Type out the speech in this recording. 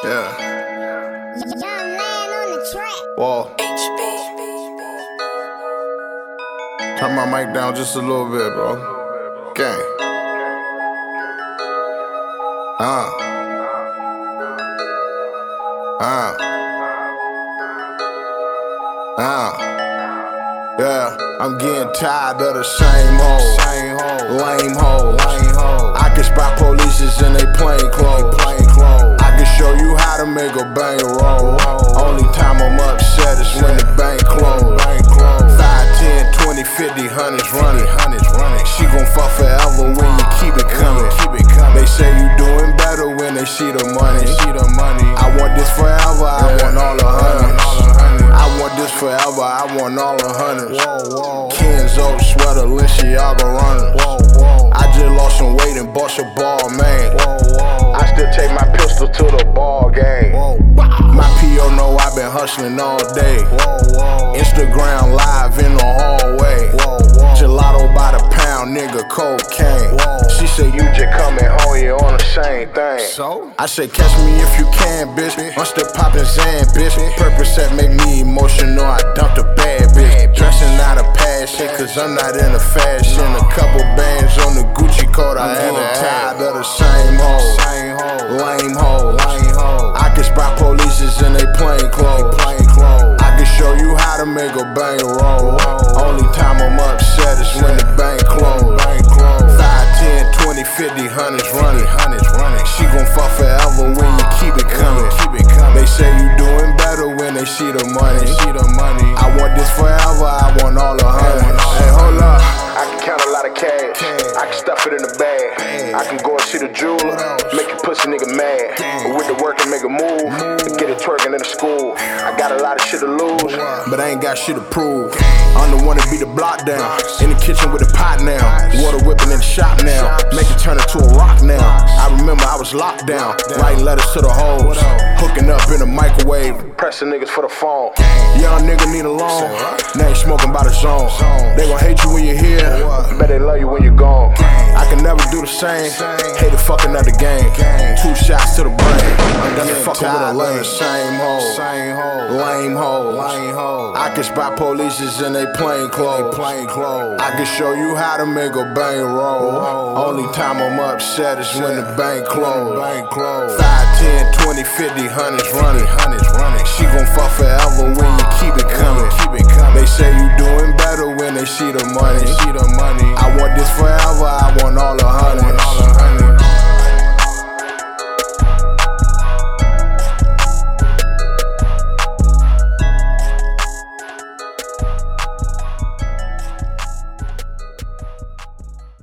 Yeah. Young land on the track. Whoa. Turn my mic down just a little bit, bro. Gang. Yeah, I'm getting tired of the same hoe, lame hoe. I can spot polices in they plain clothes. I can show you how to make a bang roll. Only time I'm upset is when the bank close. 5, 10, 20, 50, hundreds running. She gon' fuck forever when you keep it coming. They say you doing better when they see the money. I want this forever, I want all the hundreds. I want this forever, I want all the hundreds. Kenzo sweater, Balenciaga running. I just lost some weight and bust a ball, man. I still take my pistol to the ball game. My PO know I been hustling all day. Instagram live in the hallway. Gelato by the pound, nigga, cocaine. She said you just coming home, you on the same thing. So? I said catch me if you can, bitch. I'm still poppin' Zan, bitch. Purpose that make me emotional, I dumped a bad bitch. Dressing out of passion, cause I'm not into fashion. A couple bands on the Gucci coat, I had a tired of the same hoe, lame hoe. I can spot polices in they plain clothes. I can show you how to make a bang roll. Only time I'm upset is when the bank close. 5, 10, 20, 50, hundreds running. She gon' fuck forever when you keep it coming. They say you doing better when they see the money. I want this forever, I want all the hundreds. Hey, hold up, I can count a lot of cash. I can stuff it in the bag. I can go and see the jeweler, make a pussy nigga mad. But with the work and make a move, get it twerking in the school. I got a lot of shit to lose, but I ain't got shit to prove. I'm the one that beat the block down, in the kitchen with a pot now. Water whipping in the shop now, make it turn into a rock now. I remember I was locked down, writing letters to the hoes, hooking up in the microwave, pressing niggas for the phone. Young nigga need a loan, now you smoking by the zone. They gon' hate you when you're here, bet they love you when you're gone. I can never do the same, hate the fucking of the game. 2 shots to the brain, I'm done fucking with a lame. Same hoe, lame hoe. I can spot polices in they plain clothes. I can show you how to make a bang roll. Only time I'm upset is when the bank close. 5, 10, 20, 50, hundreds running. She gon' fuck forever when you keep it coming. They say you doing better when they see the money. I want this forever, I want all the hundreds.